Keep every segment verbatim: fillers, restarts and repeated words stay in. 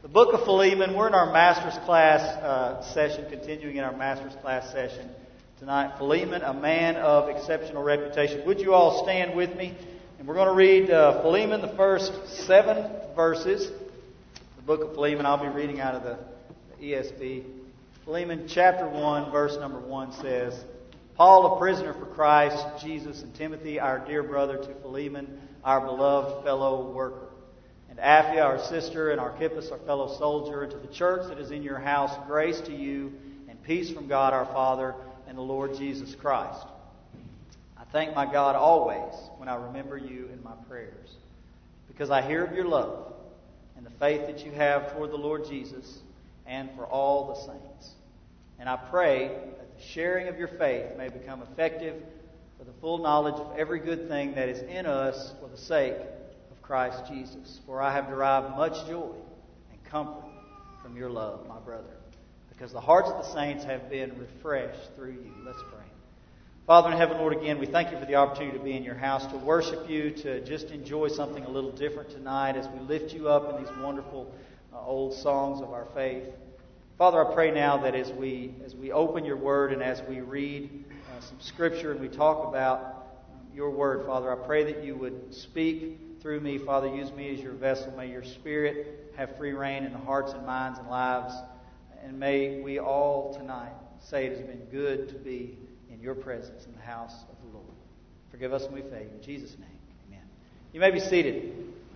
The book of Philemon, we're in our master's class uh, session, continuing in our master's class session tonight. Philemon, a man of exceptional reputation. Would you all stand with me? And we're going to read uh, Philemon, the first seven verses. The book of Philemon, I'll be reading out of the, the E S V. Philemon chapter one, verse number one says, Paul, a prisoner for Christ, Jesus, and Timothy, our dear brother, to Philemon, our beloved fellow worker. And Apphia, our sister, and Archippus, our fellow soldier, and to the church that is in your house, grace to you and peace from God our Father and the Lord Jesus Christ. I thank my God always when I remember you in my prayers, because I hear of your love and the faith that you have toward the Lord Jesus and for all the saints. And I pray that the sharing of your faith may become effective for the full knowledge of every good thing that is in us for the sake Christ Jesus. For I have derived much joy and comfort from your love, my brother, because the hearts of the saints have been refreshed through you. Let's pray. Father in heaven, Lord, again, we thank you for the opportunity to be in your house, to worship you, to just enjoy something a little different tonight as we lift you up in these wonderful uh, old songs of our faith. Father, I pray now that as we as we open your word and as we read uh, some scripture and we talk about um, your word, Father, I pray that you would speak through me. Father, use me as your vessel. May your Spirit have free reign in the hearts and minds and lives. And may we all tonight say it has been good to be in your presence in the house of the Lord. Forgive us when we fail. In Jesus' name, amen. You may be seated.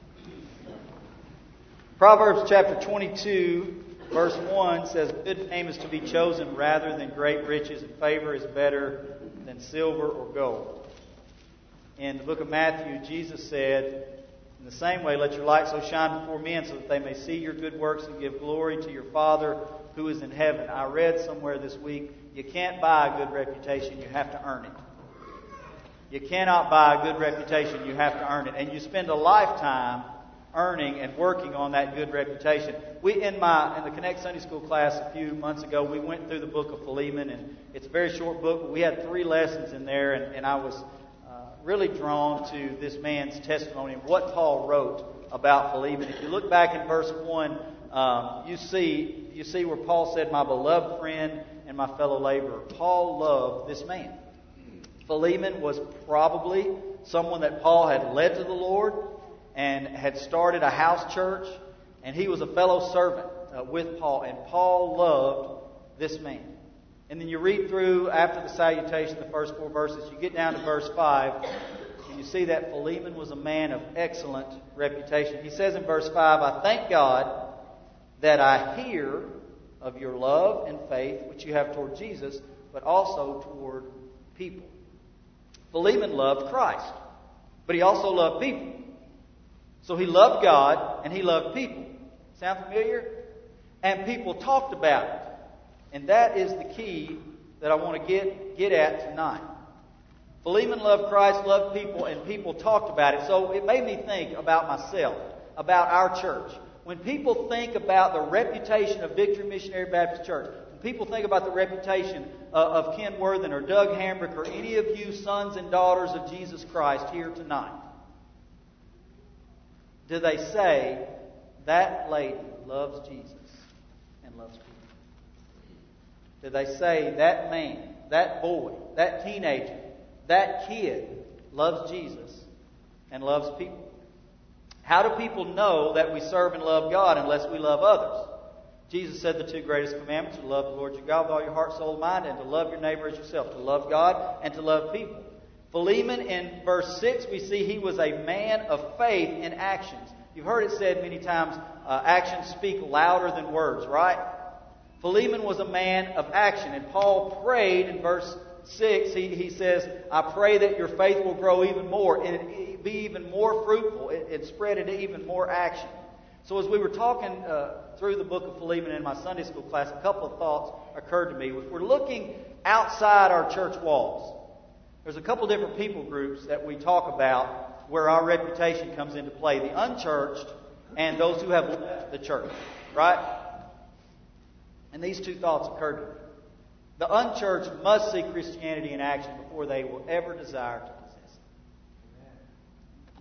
Proverbs chapter twenty-two, verse one says, good fame is to be chosen rather than great riches, and favor is better than silver or gold. In the book of Matthew, Jesus said, in the same way, let your light so shine before men so that they may see your good works and give glory to your Father who is in heaven. I read somewhere this week, you can't buy a good reputation, you have to earn it. You cannot buy a good reputation, you have to earn it. And you spend a lifetime earning and working on that good reputation. We in my in the Connect Sunday School class a few months ago, we went through the book of Philemon, and it's a very short book, but we had three lessons in there, and, and I was really drawn to this man's testimony and what Paul wrote about Philemon. If you look back in verse one, um, you see you see where Paul said, my beloved friend and my fellow laborer. Paul loved this man. Philemon was probably someone that Paul had led to the Lord and had started a house church, and he was a fellow servant uh, with Paul, and Paul loved this man. And then you read through, after the salutation, the first four verses, you get down to verse five, and you see that Philemon was a man of excellent reputation. He says in verse five, I thank God that I hear of your love and faith, which you have toward Jesus, but also toward people. Philemon loved Christ, but he also loved people. So he loved God, and he loved people. Sound familiar? And people talked about it. And that is the key that I want to get, get at tonight. Philemon loved Christ, loved people, and people talked about it. So it made me think about myself, about our church. When people think about the reputation of Victory Missionary Baptist Church, when people think about the reputation uh, of Ken Worthen or Doug Hambrick or any of you sons and daughters of Jesus Christ here tonight, do they say, that lady loves Jesus and loves people? Do they say that man, that boy, that teenager, that kid loves Jesus and loves people? How do people know that we serve and love God unless we love others? Jesus said the two greatest commandments are to love the Lord your God with all your heart, soul, and mind, and to love your neighbor as yourself, to love God and to love people. Philemon, in verse six, we see he was a man of faith in actions. You've heard it said many times, uh, actions speak louder than words, right? Philemon was a man of action, and Paul prayed in verse six, he, he says, I pray that your faith will grow even more, and it be even more fruitful, it, it spread into even more action. So as we were talking uh, through the book of Philemon in my Sunday school class, a couple of thoughts occurred to me. If we're looking outside our church walls, there's a couple different people groups that we talk about where our reputation comes into play. The unchurched and those who have left the church, right? And these two thoughts occurred to me. The unchurched must see Christianity in action before they will ever desire to possess it.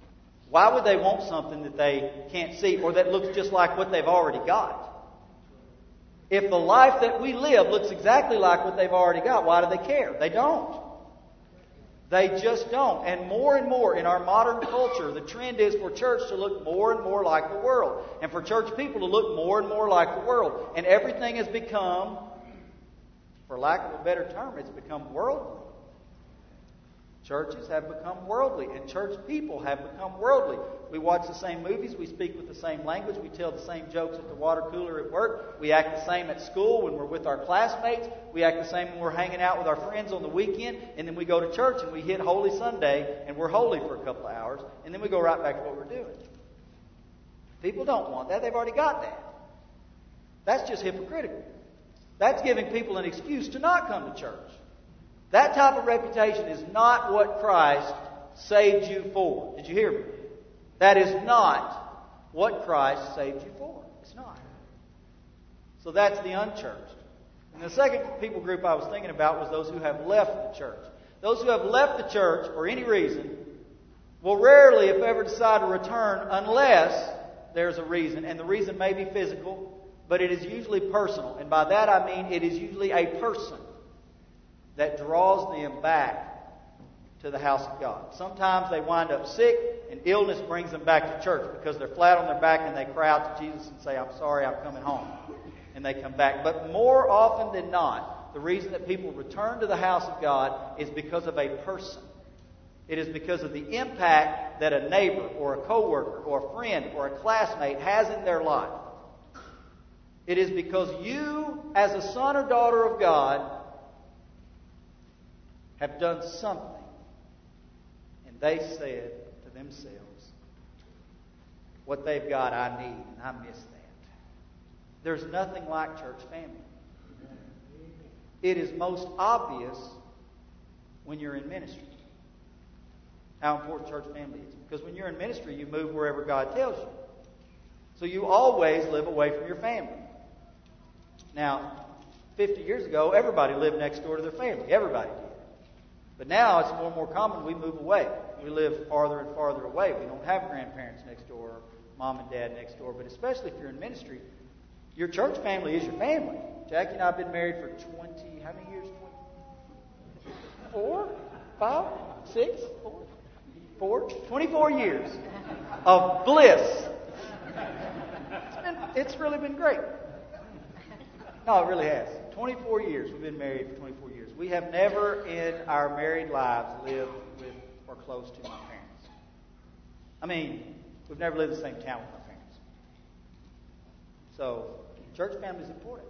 Why would they want something that they can't see or that looks just like what they've already got? If the life that we live looks exactly like what they've already got, why do they care? They don't. They just don't. And more and more in our modern culture, the trend is for church to look more and more like the world. And for church people to look more and more like the world. And everything has become, for lack of a better term, it's become worldly. Churches have become worldly, and church people have become worldly. We watch the same movies, we speak with the same language, we tell the same jokes at the water cooler at work, we act the same at school when we're with our classmates, we act the same when we're hanging out with our friends on the weekend, and then we go to church and we hit Holy Sunday and we're holy for a couple of hours, and then we go right back to what we're doing. People don't want that, they've already got that. That's just hypocritical. That's giving people an excuse to not come to church. That type of reputation is not what Christ saved you for. Did you hear me? That is not what Christ saved you for. It's not. So that's the unchurched. And the second people group I was thinking about was those who have left the church. Those who have left the church for any reason will rarely, if ever, decide to return unless there's a reason. And the reason may be physical, but it is usually personal. And by that I mean it is usually a person that draws them back to the house of God. Sometimes they wind up sick and illness brings them back to church because they're flat on their back and they cry out to Jesus and say, I'm sorry, I'm coming home. And they come back. But more often than not, the reason that people return to the house of God is because of a person. It is because of the impact that a neighbor or a coworker or a friend or a classmate has in their life. It is because you, as a son or daughter of God, have done something, and they said to themselves, what they've got I need, and I miss that. There's nothing like church family. It is most obvious when you're in ministry how important church family is. Because when you're in ministry, you move wherever God tells you. So you always live away from your family. Now, fifty years ago, everybody lived next door to their family. Everybody did. But now it's more and more common we move away. We live farther and farther away. We don't have grandparents next door or mom and dad next door. But especially if you're in ministry, your church family is your family. Jackie and I have been married for twenty, how many years? twenty-four? Five? Six? Four? Four? twenty-four years of bliss. It's, been, it's really been great. No, it really has. twenty-four years. We've been married for twenty-four years. We have never in our married lives lived with or close to my parents. I mean, we've never lived in the same town with my parents. So, church family is important.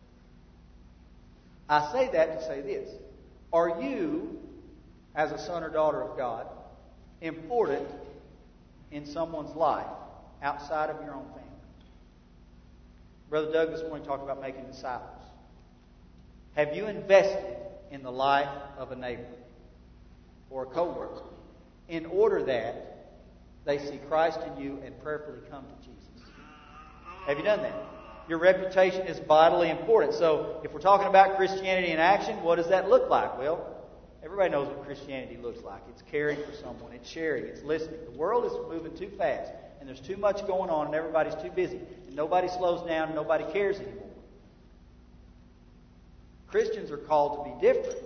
I say that to say this. Are you, as a son or daughter of God, important in someone's life outside of your own family? Brother Doug this morning talked about making disciples. Have you invested in the life of a neighbor or a coworker in order that they see Christ in you and prayerfully come to Jesus? Have you done that? Your reputation is vitally important. So if we're talking about Christianity in action, what does that look like? Well, everybody knows what Christianity looks like. It's caring for someone. It's sharing. It's listening. The world is moving too fast. And there's too much going on and everybody's too busy. And nobody slows down and nobody cares anymore. Christians are called to be different.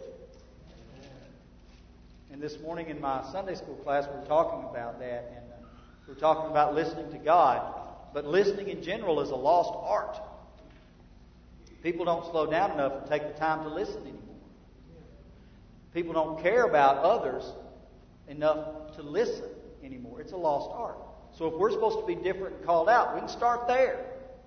And this morning in my Sunday school class we were talking about that. And uh, we were talking about listening to God. But listening in general is a lost art. People don't slow down enough and take the time to listen anymore. People don't care about others enough to listen anymore. It's a lost art. So if we're supposed to be different and called out, we can start there.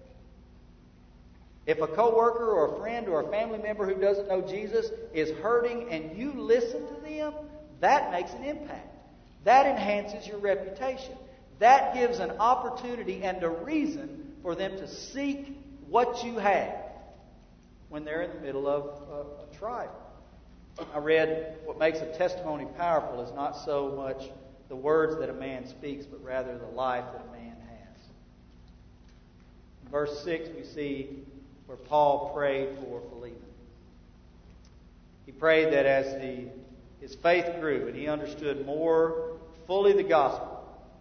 If a coworker or a friend or a family member who doesn't know Jesus is hurting and you listen to them, that makes an impact. That enhances your reputation. That gives an opportunity and a reason for them to seek what you have when they're in the middle of a, a trial. I read, what makes a testimony powerful is not so much the words that a man speaks, but rather the life that a man has. In verse six, we see where Paul prayed for Philemon. He prayed that as the, his faith grew and he understood more fully the gospel,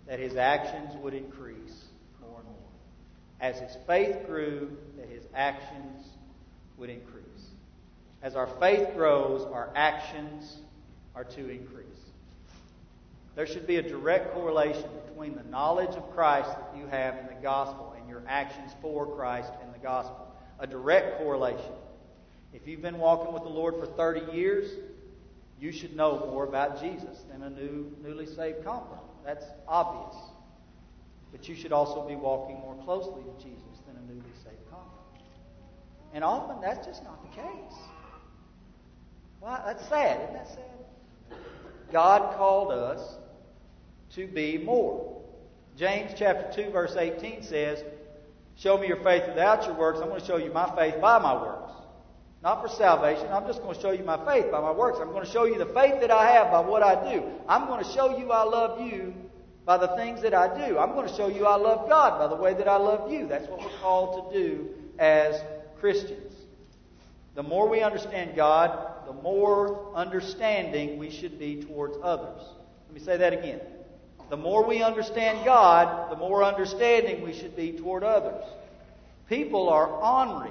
that his actions would increase more and more. As his faith grew, that his actions would increase. As our faith grows, our actions are to increase. There should be a direct correlation between the knowledge of Christ that you have in the gospel and your actions for Christ in the gospel. A direct correlation. If you've been walking with the Lord for thirty years, you should know more about Jesus than a new, newly saved convert. That's obvious. But you should also be walking more closely with Jesus than a newly saved convert. And often that's just not the case. Well, that's sad. Isn't that sad? God called us to be more. James chapter two verse eighteen says, show me your faith without your works. I'm going to show you my faith by my works. Not for salvation. I'm just going to show you my faith by my works. I'm going to show you the faith that I have by what I do. I'm going to show you I love you by the things that I do. I'm going to show you I love God by the way that I love you. That's what we're called to do as Christians. The more we understand God, the more understanding we should be towards others. Let me say that again. The more we understand God, the more understanding we should be toward others. People are ornery.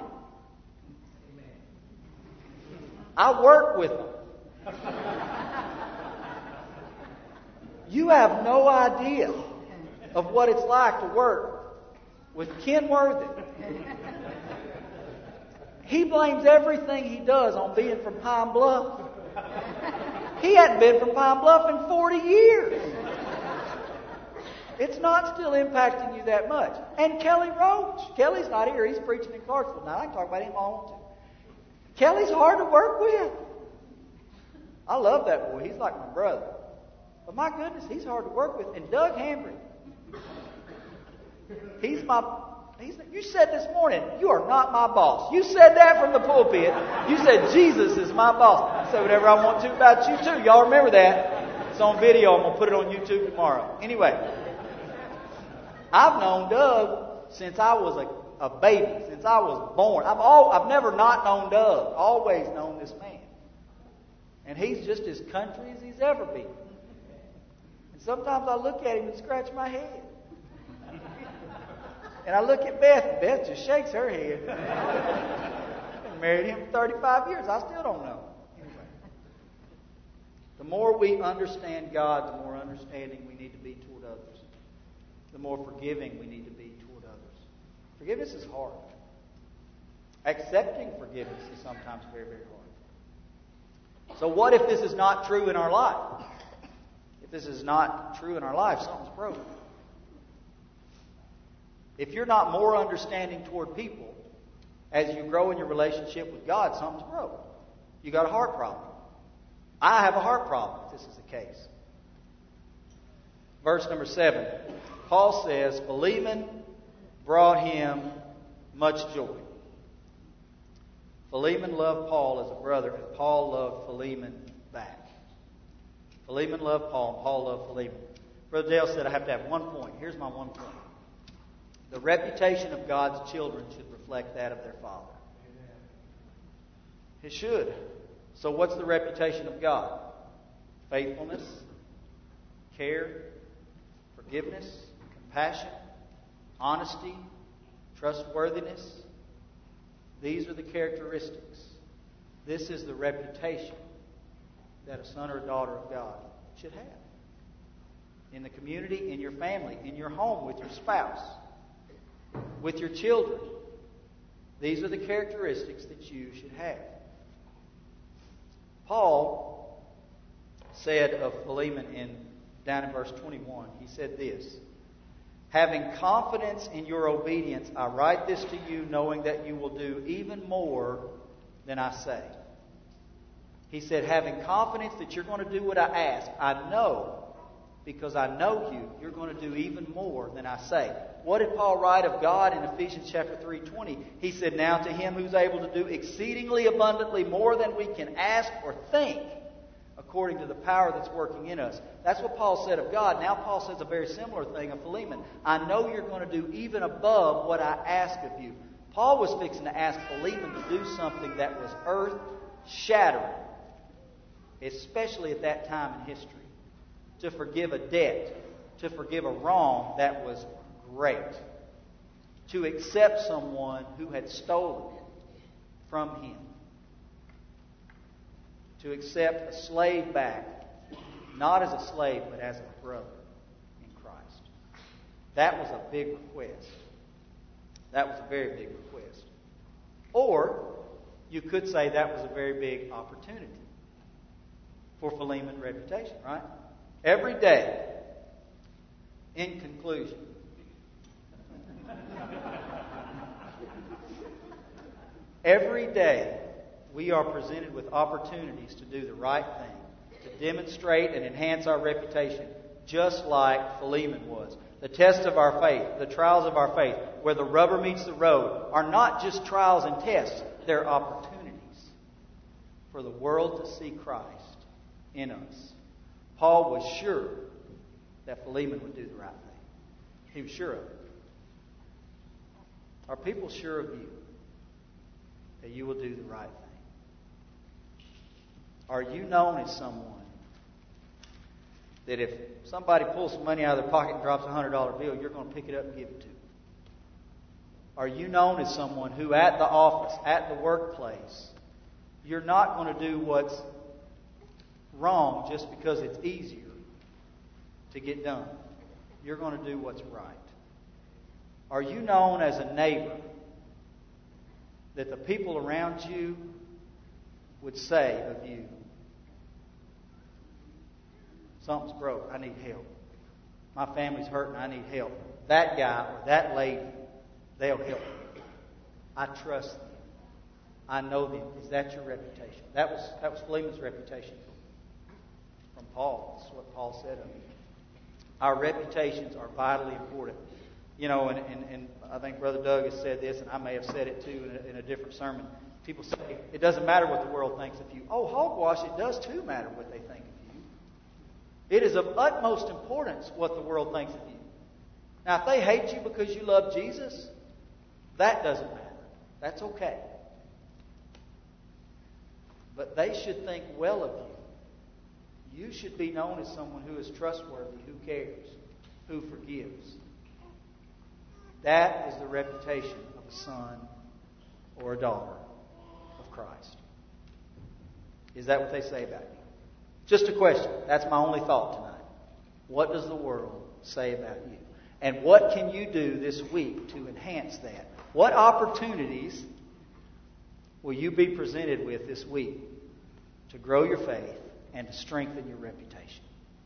I work with them. You have no idea of what it's like to work with Ken Worthy. He blames everything he does on being from Pine Bluff. He hadn't been from Pine Bluff in forty years. It's not still impacting you that much. And Kelly Roach. Kelly's not here. He's preaching in Clarksville. Now, I can talk about him all I want to. Kelly's hard to work with. I love that boy. He's like my brother. But my goodness, he's hard to work with. And Doug Hambry. He's my... He's, you said this morning, you are not my boss. You said that from the pulpit. You said, Jesus is my boss. I say whatever I want to about you too. Y'all remember that? It's on video. I'm going to put it on YouTube tomorrow. Anyway, I've known Doug since I was a, a baby, since I was born. I've, all, I've never not known Doug. Always known this man. And he's just as country as he's ever been. And sometimes I look at him and scratch my head. And I look at Beth, and Beth just shakes her head. I've been married him for thirty-five years. I still don't know. Anyway. The more we understand God, the more understanding we need to be toward others. The more forgiving we need to be toward others. Forgiveness is hard. Accepting forgiveness is sometimes very, very hard. So what if this is not true in our life? If this is not true in our life, something's broken. If you're not more understanding toward people as you grow in your relationship with God, something's broken. You got a heart problem. I have a heart problem if this is the case. Verse number seven. Paul says, Philemon brought him much joy. Philemon loved Paul as a brother, and Paul loved Philemon back. Philemon loved Paul, and Paul loved Philemon. Brother Dale said I have to have one point. Here's my one point. The reputation of God's children should reflect that of their Father. It should. So what's the reputation of God? Faithfulness, care, forgiveness, compassion, honesty, trustworthiness. These are the characteristics. This is the reputation that a son or a daughter of God should have. In the community, in your family, in your home, with your spouse, with your children. These are the characteristics that you should have. Paul said of Philemon in down in verse twenty-one, he said this, having confidence in your obedience, I write this to you, knowing that you will do even more than I say. He said, having confidence that you're going to do what I ask, I know, because I know you, you're going to do even more than I say. What did Paul write of God in Ephesians chapter three twenty? He said, now to him who's able to do exceedingly abundantly more than we can ask or think, according to the power that's working in us. That's what Paul said of God. Now Paul says a very similar thing of Philemon. I know you're going to do even above what I ask of you. Paul was fixing to ask Philemon to do something that was earth-shattering, especially at that time in history. To forgive a debt to forgive a wrong, that was great. To accept someone who had stolen from him. To accept a slave back, not as a slave, but as a brother in Christ. That was a big request. That was a very big request. Or, you could say that was a very big opportunity for Philemon's reputation, right? Every day, in conclusion, every day we are presented with opportunities to do the right thing, to demonstrate and enhance our reputation, just like Philemon was. The tests of our faith, the trials of our faith, where the rubber meets the road, are not just trials and tests. They're opportunities for the world to see Christ in us. Paul was sure that Philemon would do the right thing. He was sure of it. Are people sure of you that you will do the right thing? Are you known as someone that if somebody pulls some money out of their pocket and drops a one hundred dollar bill, you're going to pick it up and give it to them? Are you known as someone who at the office, at the workplace, you're not going to do what's wrong just because it's easier to get done? You're going to do what's right. Are you known as a neighbor that the people around you would say of you, something's broke, I need help. My family's hurting, I need help. That guy or that lady, they'll help me. I trust them. I know them. Is that your reputation? That was that was Philemon's reputation from Paul. That's what Paul said of him. Our reputations are vitally important. You know, and, and, and I think Brother Doug has said this, and I may have said it too in a, in a different sermon. People say, it doesn't matter what the world thinks of you. Oh, hogwash, it does too matter what they think of you. It is of utmost importance what the world thinks of you. Now, if they hate you because you love Jesus, that doesn't matter. That's okay. But they should think well of you. You should be known as someone who is trustworthy, who cares, who forgives. That is the reputation of a son or a daughter of Christ. Is that what they say about you? Just a question. That's my only thought tonight. What does the world say about you? And what can you do this week to enhance that? What opportunities will you be presented with this week to grow your faith and to strengthen your reputation?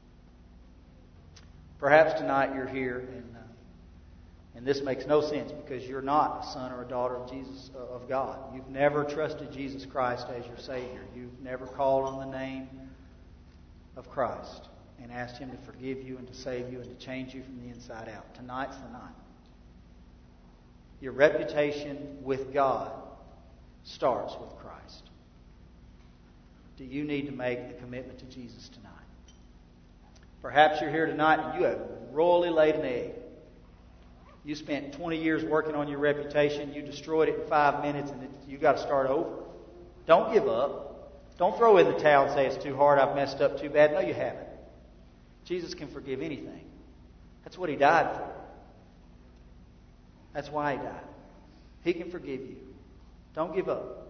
Perhaps tonight you're here and, uh, and this makes no sense because you're not a son or a daughter of Jesus, uh, of God. You've never trusted Jesus Christ as your Savior. You've never called on the name of Christ and asked Him to forgive you and to save you and to change you from the inside out. Tonight's the night. Your reputation with God starts with Christ. Do you need to make the commitment to Jesus tonight? Perhaps you're here tonight and you have royally laid an egg. You spent twenty years working on your reputation. You destroyed it in five minutes and you've got to start over. Don't give up. Don't throw in the towel and say it's too hard, I've messed up too bad. No, you haven't. Jesus can forgive anything. That's what He died for. That's why He died. He can forgive you. Don't give up.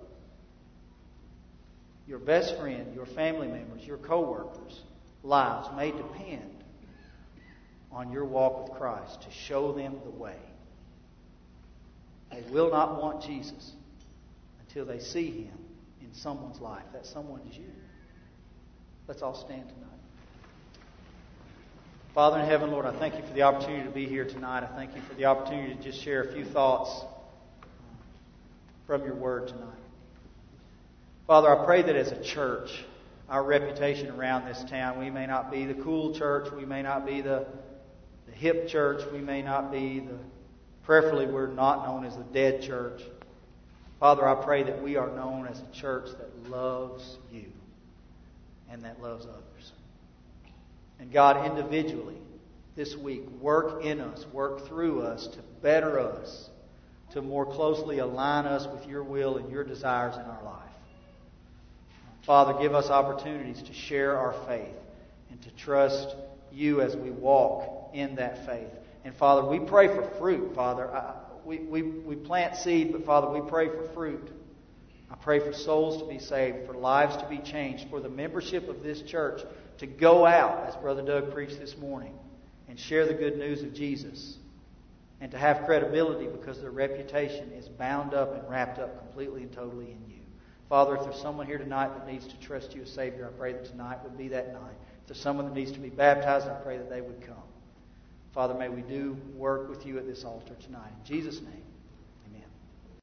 Your best friend, your family members, your co-workers' lives may depend on your walk with Christ to show them the way. They will not want Jesus until they see Him in someone's life. That someone is you. Let's all stand tonight. Father in heaven, Lord, I thank You for the opportunity to be here tonight. I thank You for the opportunity to just share a few thoughts from Your Word tonight. Father, I pray that as a church, our reputation around this town, we may not be the cool church, we may not be the, the hip church, we may not be the, preferably we're not known as the dead church. Father, I pray that we are known as a church that loves You and that loves others. And God, individually, this week, work in us, work through us to better us, to more closely align us with Your will and Your desires in our life. Father, give us opportunities to share our faith and to trust you as we walk in that faith. And Father, we pray for fruit, Father. I, we, we, we plant seed, but Father, we pray for fruit. I pray for souls to be saved, for lives to be changed, for the membership of this church to go out, as Brother Doug preached this morning, and share the good news of Jesus. And to have credibility because their reputation is bound up and wrapped up completely and totally in you. Father, if there's someone here tonight that needs to trust you as Savior, I pray that tonight would be that night. If there's someone that needs to be baptized, I pray that they would come. Father, may we do work with you at this altar tonight. In Jesus' name.